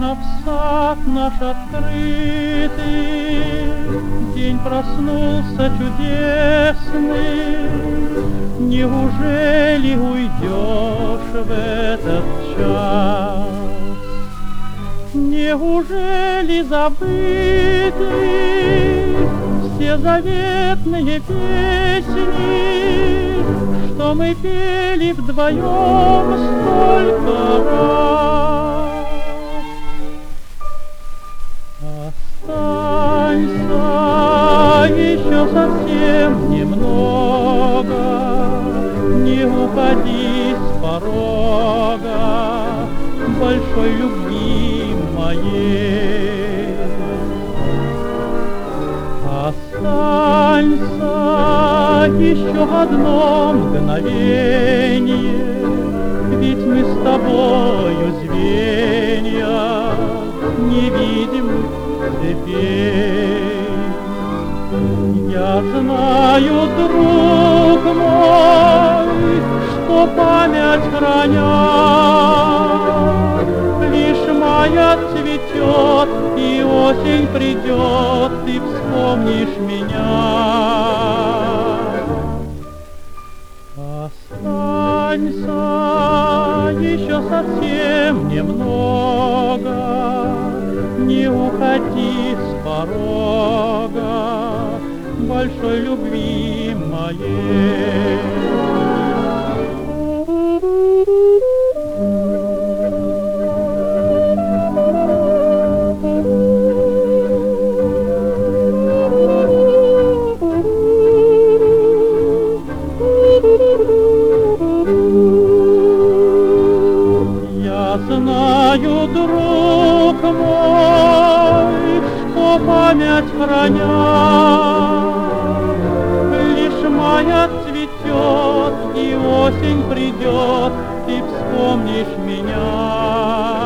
Окна в сад наш открытый, день проснулся чудесный. Неужели уйдешь в этот час? Неужели забыты все заветные песни, что мы пели вдвоем столько раз? Останься еще совсем немного, не уходи с порога большой любви моей. Останься еще одно мгновение, ведь мы с тобою звенья невидимых цепей. Я знаю, друг мой, что память храня, лишь май отцветет и осень придет, ты вспомнишь меня. Останься еще совсем немного, не уходи с порога большой любви моей. Я знаю, друг мой, что память храня, лишь май отцветет и осень придет, ты вспомнишь меня.